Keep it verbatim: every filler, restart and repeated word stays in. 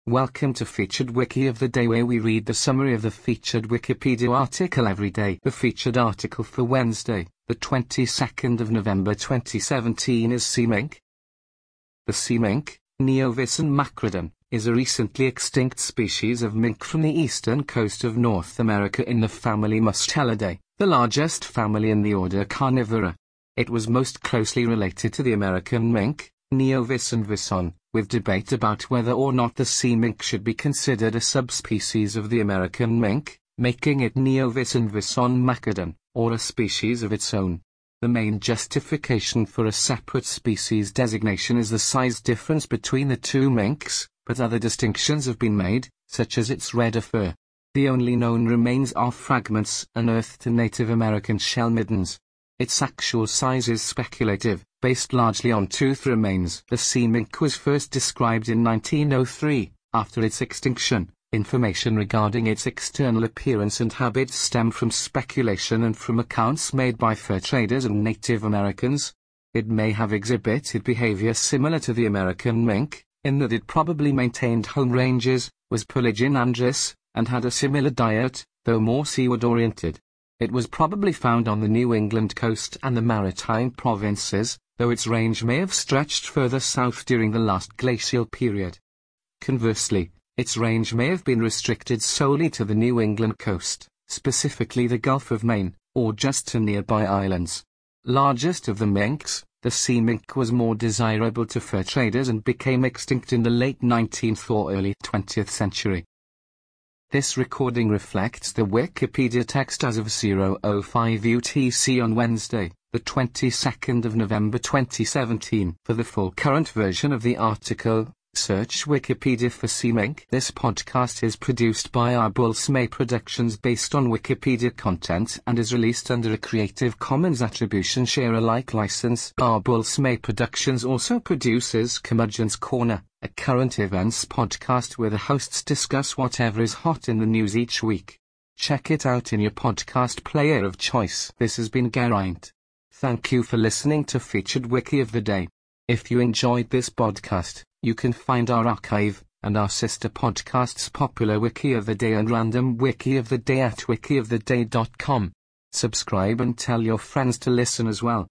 Welcome to Featured Wiki of the Day, where we read the summary of the featured Wikipedia article every day. The featured article for Wednesday, the twenty-second of November twenty seventeen is sea mink. The sea mink, Neovisson macrodon, is a recently extinct species of mink from the eastern coast of North America in the family Mustelidae, the largest family in the order Carnivora. It was most closely related to the American mink, Neovisson visson, with debate about whether or not the sea mink should be considered a subspecies of the American mink, making it Neovisson visson macrodon, or a species of its own. The main justification for a separate species designation is the size difference between the two minks, but other distinctions have been made, such as its redder fur. The only known remains are fragments unearthed in Native American shell middens. Its actual size is speculative, based largely on tooth remains. The sea mink was first described in nineteen oh three, after its extinction. Information regarding its external appearance and habits stem from speculation and from accounts made by fur traders and Native Americans. It may have exhibited behavior similar to the American mink, in that it probably maintained home ranges, was polygynandrous, and had a similar diet, though more seaward-oriented. It was probably found on the New England coast and the maritime provinces, though its range may have stretched further south during the last glacial period. Conversely, its range may have been restricted solely to the New England coast, specifically the Gulf of Maine, or just to nearby islands. Largest of the minks, the sea mink was more desirable to fur traders and became extinct in the late nineteenth or early twentieth century. This recording reflects the Wikipedia text as of zero oh five U T C on Wednesday, the twenty-second of November twenty seventeen. For the full current version of the article, search Wikipedia for sea mink. This podcast is produced by Arbulsmay Productions based on Wikipedia content and is released under a Creative Commons Attribution Share Alike license. Arbulsmay Productions also produces Curmudgeon's Corner, a current events podcast where the hosts discuss whatever is hot in the news each week. Check it out in your podcast player of choice. This has been Geraint. Thank you for listening to Featured Wiki of the Day. If you enjoyed this podcast, you can find our archive, and our sister podcasts Popular Wiki of the Day and Random Wiki of the Day at wiki of the day dot com. Subscribe and tell your friends to listen as well.